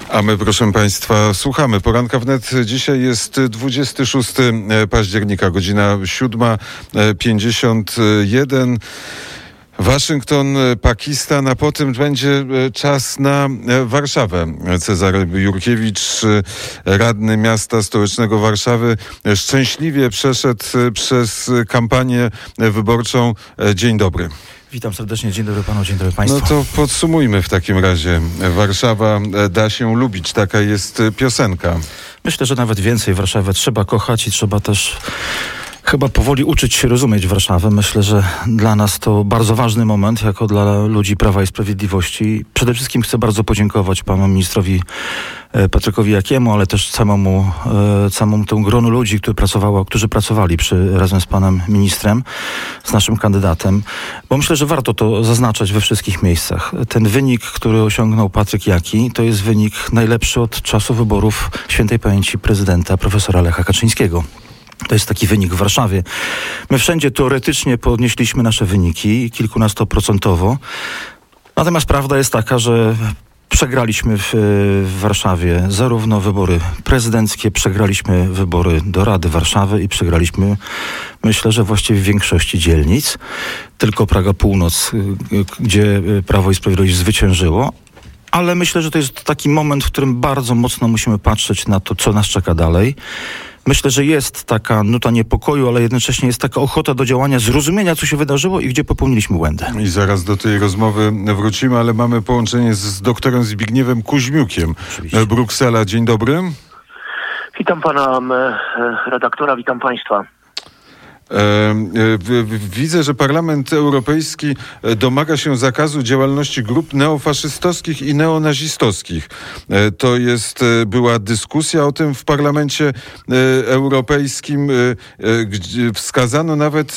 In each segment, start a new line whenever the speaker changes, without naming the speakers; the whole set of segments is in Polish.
A my, proszę Państwa, słuchamy Poranka Wnet. Dzisiaj jest 26 października, godzina 7:51. Waszyngton, Pakistan, a potem będzie czas na Warszawę. Cezary Jurkiewicz, radny miasta stołecznego Warszawy, szczęśliwie przeszedł przez kampanię wyborczą. Dzień dobry.
Witam serdecznie, dzień dobry panu, dzień dobry państwu.
No to podsumujmy w takim razie. Warszawa da się lubić, taka jest piosenka.
Myślę, że nawet więcej Warszawę trzeba kochać i trzeba też chyba powoli uczyć się rozumieć Warszawę. Myślę, że dla nas to bardzo ważny moment, jako dla ludzi Prawa i Sprawiedliwości. Przede wszystkim chcę bardzo podziękować panu ministrowi Patrykowi Jakiemu, ale też całemu temu gronu ludzi, którzy pracowali razem z panem ministrem, z naszym kandydatem, bo myślę, że warto to zaznaczać we wszystkich miejscach. Ten wynik, który osiągnął Patryk Jaki, to jest wynik najlepszy od czasu wyborów świętej pamięci prezydenta profesora Lecha Kaczyńskiego. To jest taki wynik w Warszawie. My wszędzie teoretycznie podnieśliśmy nasze wyniki, kilkunastoprocentowo. Natomiast prawda jest taka, że przegraliśmy w Warszawie zarówno wybory prezydenckie, przegraliśmy wybory do Rady Warszawy i przegraliśmy, myślę, że właściwie w większości dzielnic. Tylko Praga Północ, gdzie Prawo i Sprawiedliwość zwyciężyło. Ale myślę, że to jest taki moment, w którym bardzo mocno musimy patrzeć na to, co nas czeka dalej. Myślę, że jest taka nuta niepokoju, ale jednocześnie jest taka ochota do działania, zrozumienia, co się wydarzyło i gdzie popełniliśmy błędy.
I zaraz do tej rozmowy wrócimy, ale mamy połączenie z doktorem Zbigniewem Kuźmiukiem. Oczywiście. Bruksela, dzień dobry.
Witam pana redaktora, witam państwa.
Widzę, że Parlament Europejski domaga się zakazu działalności grup neofaszystowskich i neonazistowskich. Była dyskusja o tym w Parlamencie Europejskim. Wskazano nawet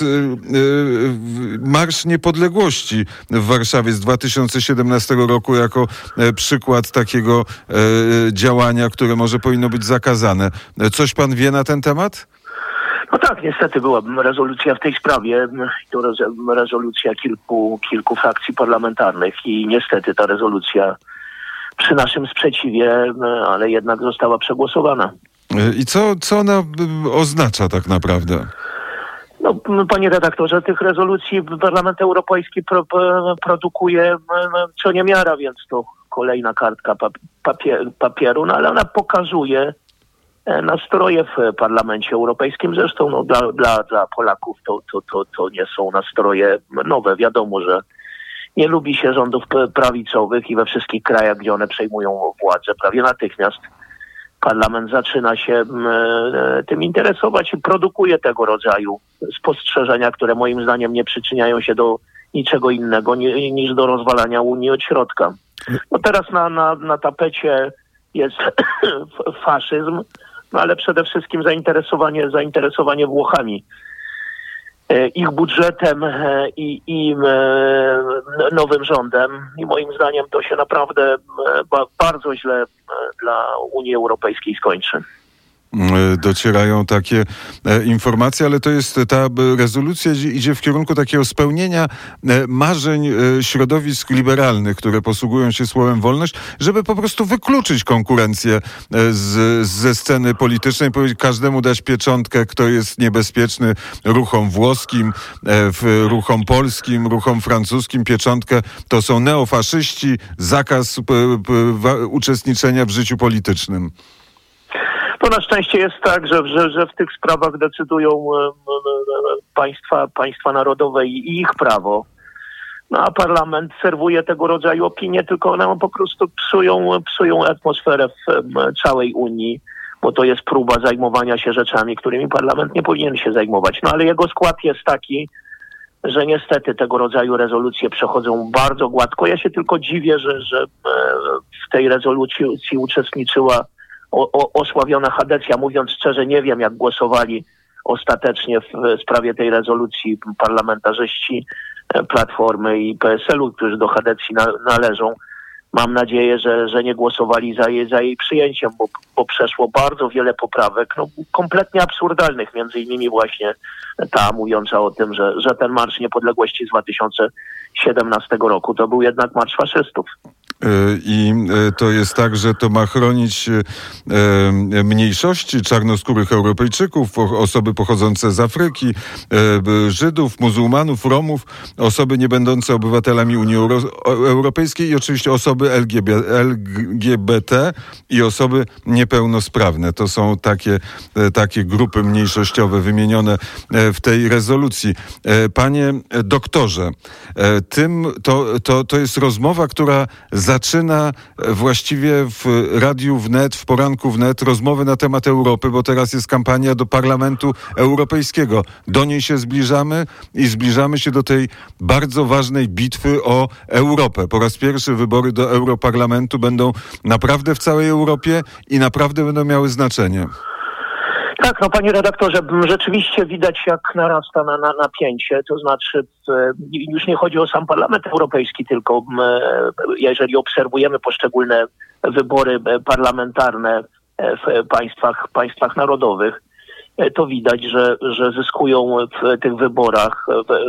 Marsz Niepodległości w Warszawie z 2017 roku jako przykład takiego działania, które może powinno być zakazane. Coś pan wie na ten temat?
No tak, niestety była rezolucja w tej sprawie. To rezolucja kilku frakcji parlamentarnych i niestety ta rezolucja przy naszym sprzeciwie, ale jednak została przegłosowana.
I co ona oznacza tak naprawdę?
No, panie redaktorze, tych rezolucji Parlament Europejski produkuje co niemiara, więc to kolejna kartka papieru, no ale ona pokazuje nastroje w Parlamencie Europejskim. Zresztą dla Polaków to nie są nastroje nowe. Wiadomo, że nie lubi się rządów prawicowych i we wszystkich krajach, gdzie one przejmują władzę, prawie natychmiast Parlament zaczyna się tym interesować i produkuje tego rodzaju spostrzeżenia, które moim zdaniem nie przyczyniają się do niczego innego niż do rozwalania Unii od środka. No teraz na tapecie jest faszyzm, no ale przede wszystkim zainteresowanie Włochami, ich budżetem i nowym rządem. I moim zdaniem to się naprawdę bardzo źle dla Unii Europejskiej skończy.
Docierają takie informacje, ale ta rezolucja idzie w kierunku takiego spełnienia marzeń środowisk liberalnych, które posługują się słowem wolność, żeby po prostu wykluczyć konkurencję ze sceny politycznej, powiedzieć każdemu dać pieczątkę, kto jest niebezpieczny ruchom włoskim, ruchom polskim, ruchom francuskim. Pieczątkę to są neofaszyści, zakaz uczestniczenia w życiu politycznym.
To na szczęście jest tak, że w tych sprawach decydują państwa narodowe i ich prawo. No a parlament serwuje tego rodzaju opinie, tylko one po prostu psują atmosferę w całej Unii, bo to jest próba zajmowania się rzeczami, którymi parlament nie powinien się zajmować. No ale jego skład jest taki, że niestety tego rodzaju rezolucje przechodzą bardzo gładko. Ja się tylko dziwię, że w tej rezolucji uczestniczyła osławiona Hadecja. Mówiąc szczerze, nie wiem, jak głosowali ostatecznie w sprawie tej rezolucji parlamentarzyści Platformy i PSL-u, którzy do Hadecji należą. Mam nadzieję, że nie głosowali za jej przyjęciem, bo przeszło bardzo wiele poprawek, kompletnie absurdalnych, między innymi właśnie ta mówiąca o tym, że ten Marsz Niepodległości z 2017 roku to był jednak marsz faszystów.
I to jest tak, że to ma chronić mniejszości czarnoskórych Europejczyków, osoby pochodzące z Afryki, Żydów, muzułmanów, Romów, osoby nie będące obywatelami Unii Europejskiej i oczywiście osoby LGBT i osoby niepełnosprawne. To są takie grupy mniejszościowe wymienione w tej rezolucji. Panie doktorze, to jest rozmowa, która zaczyna właściwie w Radiu Wnet, w poranku Wnet, rozmowy na temat Europy, bo teraz jest kampania do Parlamentu Europejskiego. Do niej się zbliżamy i zbliżamy się do tej bardzo ważnej bitwy o Europę. Po raz pierwszy wybory do Europarlamentu będą naprawdę w całej Europie i naprawdę będą miały znaczenie.
Tak, panie redaktorze, rzeczywiście widać, jak narasta napięcie, to znaczy już nie chodzi o sam Parlament Europejski, tylko jeżeli obserwujemy poszczególne wybory parlamentarne w państwach narodowych, to widać, że zyskują w tych wyborach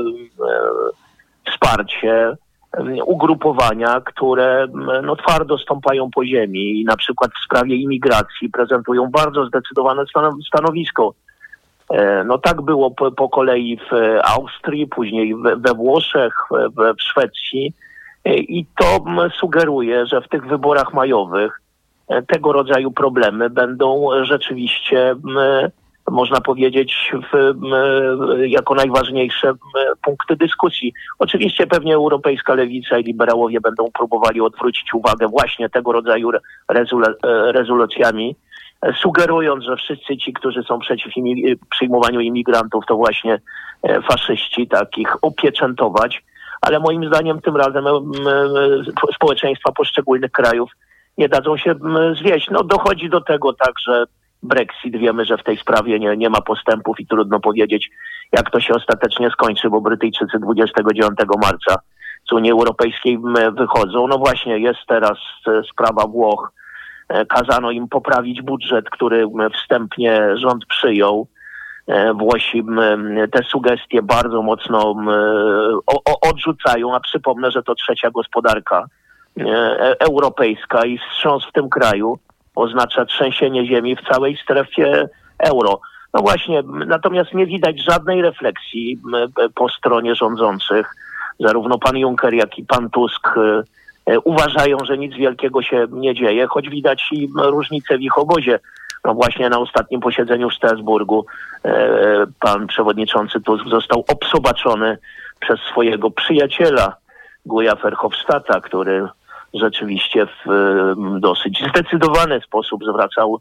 wsparcie ugrupowania, które twardo stąpają po ziemi i na przykład w sprawie imigracji prezentują bardzo zdecydowane stanowisko. Tak było po kolei w Austrii, później we Włoszech, w Szwecji i to sugeruje, że w tych wyborach majowych tego rodzaju problemy będą rzeczywiście, można powiedzieć, jako najważniejsze punkty dyskusji. Oczywiście pewnie europejska lewica i liberałowie będą próbowali odwrócić uwagę właśnie tego rodzaju rezolucjami, sugerując, że wszyscy ci, którzy są przeciw przyjmowaniu imigrantów, to właśnie faszyści, tak ich opieczętować. Ale moim zdaniem tym razem społeczeństwa poszczególnych krajów nie dadzą się zwieść. Dochodzi do tego także Brexit. Wiemy, że w tej sprawie nie ma postępów i trudno powiedzieć, jak to się ostatecznie skończy, bo Brytyjczycy 29 marca z Unii Europejskiej wychodzą. Właśnie jest teraz sprawa Włoch. Kazano im poprawić budżet, który wstępnie rząd przyjął. Włosi te sugestie bardzo mocno odrzucają, a przypomnę, że to trzecia gospodarka europejska i wstrząs w tym kraju oznacza trzęsienie ziemi w całej strefie euro. Właśnie, natomiast nie widać żadnej refleksji po stronie rządzących. Zarówno pan Juncker, jak i pan Tusk uważają, że nic wielkiego się nie dzieje, choć widać i różnice w ich obozie. Właśnie na ostatnim posiedzeniu w Strasburgu pan przewodniczący Tusk został obsobaczony przez swojego przyjaciela Guya Verhofstadta, który rzeczywiście w dosyć zdecydowany sposób zwracał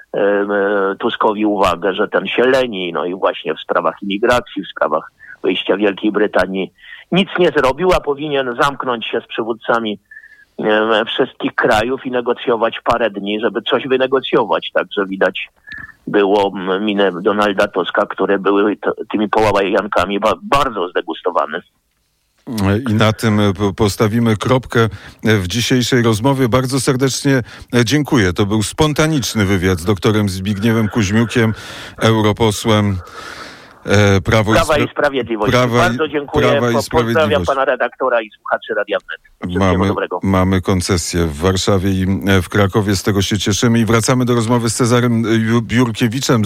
Tuskowi uwagę, że ten się leni, i właśnie w sprawach imigracji, w sprawach wyjścia Wielkiej Brytanii nic nie zrobił, a powinien zamknąć się z przywódcami wszystkich krajów i negocjować parę dni, żeby coś wynegocjować. Także widać było minę Donalda Tuska, które były tymi połajankami bardzo zdegustowany.
I na tym postawimy kropkę w dzisiejszej rozmowie. Bardzo serdecznie dziękuję. To był spontaniczny wywiad z doktorem Zbigniewem Kuźmiukiem, europosłem Prawa i Sprawiedliwości. Bardzo dziękuję. Pozdrawiam pana redaktora i słuchaczy Radia Wnet. Wszystkiego dobrego. Mamy koncesję w Warszawie i w Krakowie. Z tego się cieszymy i wracamy do rozmowy z Cezarym Jurkiewiczem.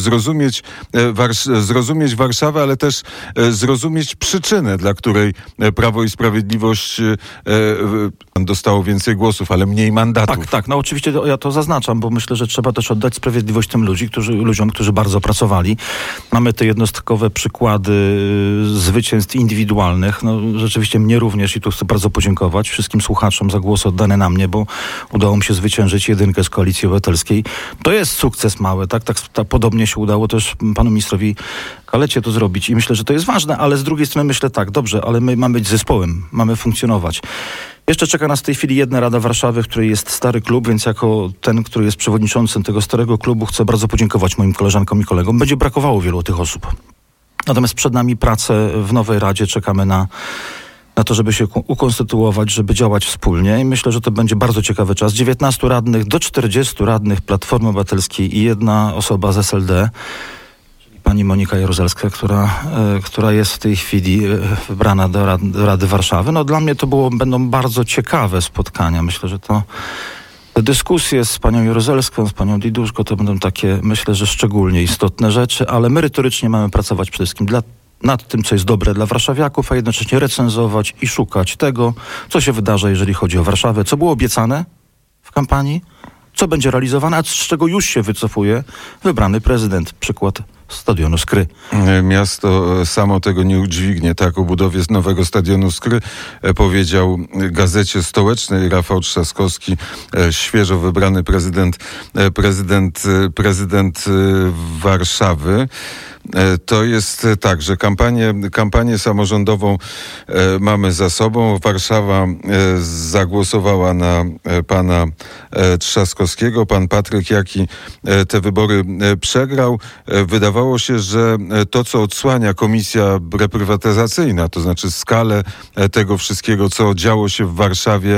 Zrozumieć Warszawę, ale też zrozumieć przyczynę, dla której Prawo i Sprawiedliwość dostało więcej głosów, ale mniej mandatów.
Tak. Oczywiście ja to zaznaczam, bo myślę, że trzeba też oddać sprawiedliwość tym ludziom, którzy bardzo pracowali. Mamy te jednostkowe przykłady zwycięstw indywidualnych. Rzeczywiście mnie również i tu chcę bardzo podziękować wszystkim słuchaczom za głos oddany na mnie, bo udało mi się zwyciężyć jedynkę z Koalicji Obywatelskiej. To jest sukces mały, tak podobnie się udało też panu ministrowi Kalecie to zrobić i myślę, że to jest ważne, ale z drugiej strony myślę tak, dobrze, ale my mamy być zespołem, mamy funkcjonować. Jeszcze czeka nas w tej chwili jedna Rada Warszawy, w której jest stary klub, więc jako ten, który jest przewodniczącym tego starego klubu, chcę bardzo podziękować moim koleżankom i kolegom. Będzie brakowało wielu tych osób. Natomiast przed nami prace w nowej Radzie. Czekamy na to, żeby się ukonstytuować, żeby działać wspólnie i myślę, że to będzie bardzo ciekawy czas. 19 radnych do 40 radnych Platformy Obywatelskiej i jedna osoba z SLD. pani Monika Jaruzelska, która jest w tej chwili wybrana do Rady Warszawy. No dla mnie to będą bardzo ciekawe spotkania. Myślę, że te dyskusje z panią Jaruzelską, z panią Diduszko to będą takie, myślę, że szczególnie istotne rzeczy, ale merytorycznie mamy pracować przede wszystkim nad tym, co jest dobre dla warszawiaków, a jednocześnie recenzować i szukać tego, co się wydarzy, jeżeli chodzi o Warszawę, co było obiecane w kampanii, co będzie realizowane, a z czego już się wycofuje wybrany prezydent. Przykład stadionu Skry.
Miasto samo tego nie udźwignie. Tak, o budowie nowego stadionu Skry powiedział Gazecie Stołecznej Rafał Trzaskowski, świeżo wybrany prezydent Warszawy. To jest tak, że kampanię samorządową mamy za sobą. Warszawa zagłosowała na pana Trzaskowskiego. Pan Patryk Jaki te wybory przegrał. Wydawało się, że to, co odsłania komisja reprywatyzacyjna, to znaczy skalę tego wszystkiego, co działo się w Warszawie,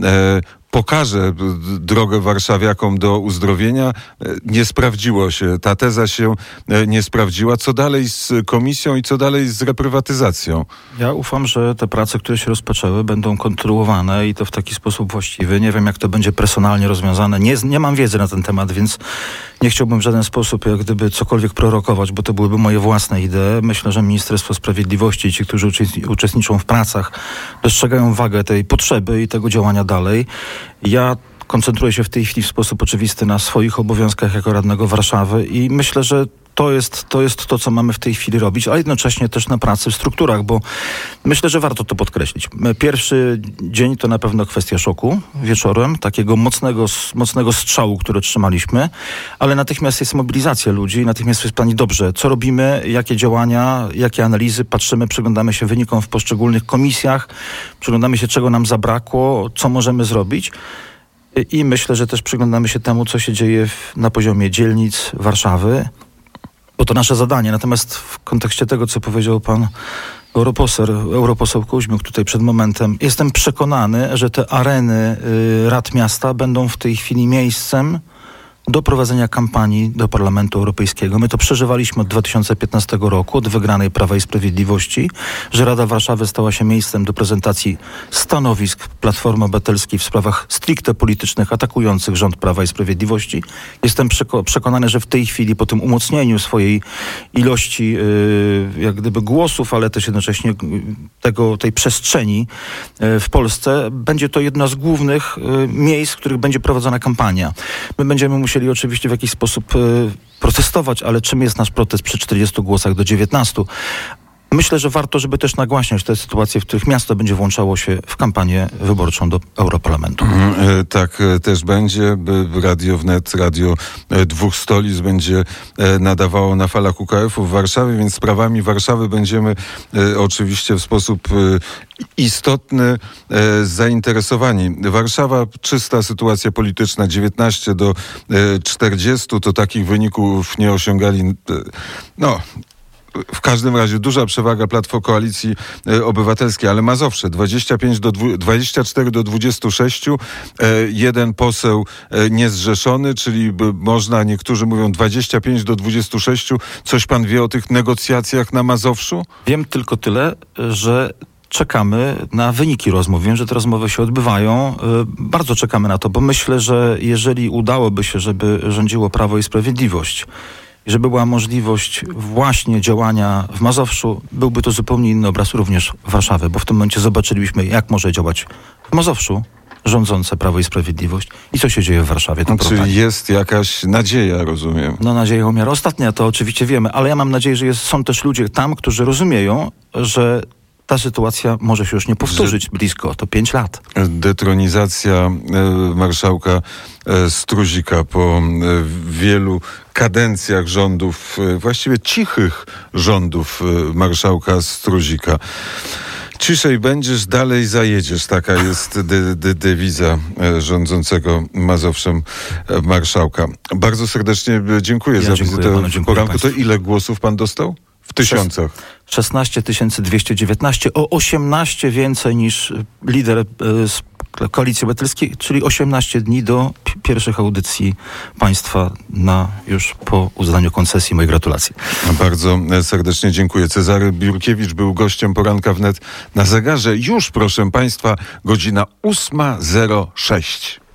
pokaże drogę warszawiakom do uzdrowienia. Nie sprawdziło się. Ta teza się nie sprawdziła. Co dalej z komisją i co dalej z reprywatyzacją?
Ja ufam, że te prace, które się rozpoczęły, będą kontynuowane i to w taki sposób właściwy. Nie wiem, jak to będzie personalnie rozwiązane. Nie mam wiedzy na ten temat, więc nie chciałbym w żaden sposób jak gdyby cokolwiek prorokować, bo to byłyby moje własne idee. Myślę, że Ministerstwo Sprawiedliwości i ci, którzy uczestniczą w pracach, dostrzegają wagę tej potrzeby i tego działania dalej. Ja koncentruję się w tej chwili w sposób oczywisty na swoich obowiązkach jako radnego Warszawy i myślę, że to jest to, co mamy w tej chwili robić, a jednocześnie też na pracy w strukturach, bo myślę, że warto to podkreślić. Pierwszy dzień to na pewno kwestia szoku wieczorem, takiego mocnego strzału, który otrzymaliśmy, ale natychmiast jest mobilizacja ludzi, natychmiast jest pytanie, dobrze, co robimy, jakie działania, jakie analizy, patrzymy, przyglądamy się wynikom w poszczególnych komisjach, przyglądamy się, czego nam zabrakło, co możemy zrobić. I myślę, że też przyglądamy się temu, co się dzieje na poziomie dzielnic Warszawy, bo to nasze zadanie. Natomiast w kontekście tego, co powiedział pan europoseł Kuźmiuk tutaj przed momentem, jestem przekonany, że te areny rad miasta będą w tej chwili miejscem do prowadzenia kampanii do Parlamentu Europejskiego. My to przeżywaliśmy od 2015 roku, od wygranej Prawa i Sprawiedliwości, że Rada Warszawy stała się miejscem do prezentacji stanowisk Platformy Obywatelskiej w sprawach stricte politycznych atakujących rząd Prawa i Sprawiedliwości. Jestem przekonany, że w tej chwili po tym umocnieniu swojej ilości jak gdyby głosów, ale też jednocześnie tej przestrzeni w Polsce, będzie to jedno z głównych miejsc, w których będzie prowadzona kampania. My będziemy musieli oczywiście w jakiś sposób protestować, ale czym jest nasz protest przy 40 głosach do 19? Myślę, że warto, żeby też nagłaśniać te sytuacje, w których miasto będzie włączało się w kampanię wyborczą do Europarlamentu.
Tak też będzie. Radio Wnet, Radio Dwóch Stolic będzie nadawało na falach UKF-u w Warszawie, więc sprawami Warszawy będziemy oczywiście w sposób istotny zainteresowani. Warszawa, czysta sytuacja polityczna, 19 do 40, to takich wyników nie osiągali, w każdym razie duża przewaga Koalicji Obywatelskiej, ale Mazowsze 24 do 26, jeden poseł niezrzeszony, czyli można, niektórzy mówią 25 do 26. Coś pan wie o tych negocjacjach na Mazowszu?
Wiem tylko tyle, że czekamy na wyniki rozmów. Wiem, że te rozmowy się odbywają. Bardzo czekamy na to, bo myślę, że jeżeli udałoby się, żeby rządziło Prawo i Sprawiedliwość, i żeby była możliwość właśnie działania w Mazowszu, byłby to zupełnie inny obraz również Warszawy, bo w tym momencie zobaczylibyśmy, jak może działać w Mazowszu rządzące Prawo i Sprawiedliwość i co się dzieje w Warszawie.
Czyli jest jakaś nadzieja, rozumiem.
Nadzieja umiera ostatnia, to oczywiście wiemy, ale ja mam nadzieję, że są też ludzie tam, którzy rozumieją, że ta sytuacja może się już nie powtórzyć blisko, to 5 lat.
Detronizacja marszałka Struzika po wielu kadencjach rządów, właściwie cichych rządów marszałka Struzika. Ciszej będziesz, dalej zajedziesz. Taka jest dewiza rządzącego Mazowszem marszałka. Bardzo serdecznie dziękuję za wizytę w poranku. To ile głosów pan dostał? W tysiącach.
16 219, o 18 więcej niż lider Koalicji Obywatelskiej, czyli 18 dni do pierwszych audycji państwa już po uznaniu koncesji. Moje gratulacje.
Bardzo serdecznie dziękuję. Cezary Biurkiewicz był gościem Poranka Wnet. Na zegarze już, proszę państwa, godzina 8:06.